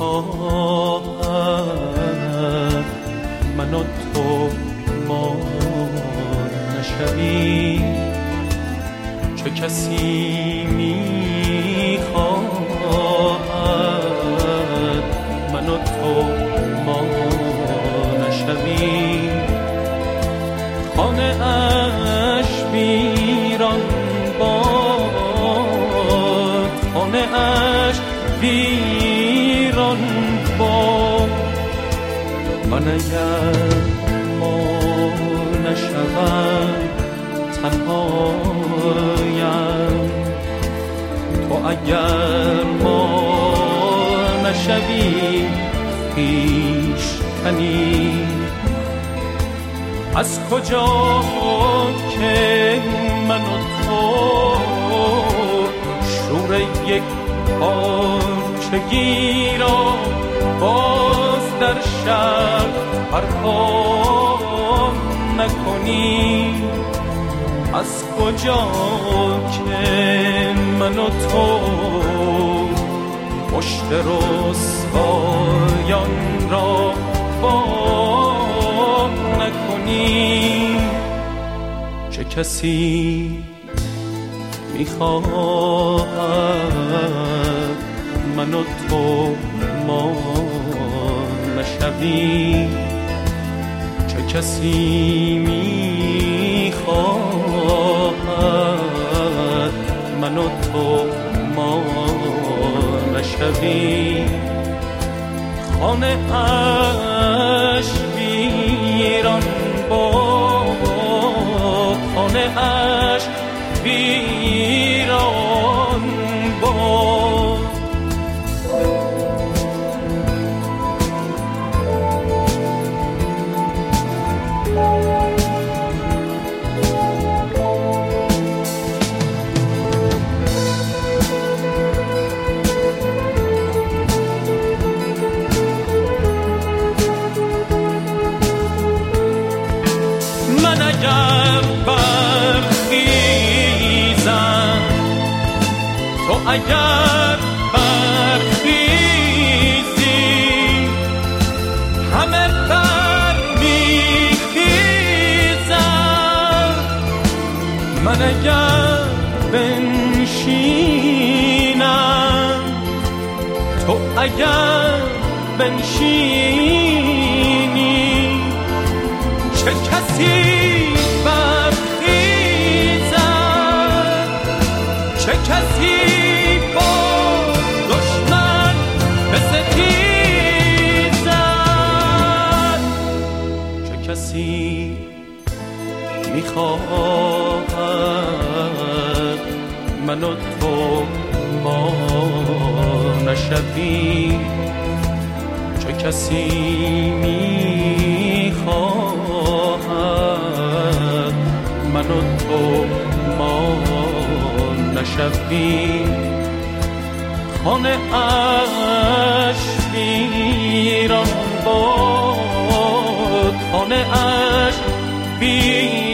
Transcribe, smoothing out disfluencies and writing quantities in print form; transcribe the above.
میخواهد من و تو ما نشویم، چه کسی میخواهد من و تو ما نشویم. خانه اش ویران باد، خانه اش ویران باد، من اگر ما نشوم تنهایم، تو اگر ما نشویم خویشتنی. از کجا که من و تو شور یک پارچگی را باز در شب برپا نکنی. از کجا که من و تو پشت رسوایان را با نکنی. چه کسی میخواهد من و تو ما نشویم، چه کسی میخواهد من و تو ما نشویم. خانه اش ویران باد، خانه اش ویران باد. من اگر برخیزم، تو اگر برخیزی، همه برمیخیزم. من اگر بنشینم، تو اگر بنشینی، چه کسی برخیزد، چه کسی با دشمن بستیزد. چه کسی میخواهد من و تو ما نشویم، چه کسی میخواهد من و تو ما نشویم. خانه اش ویران باد، خانه اش ویران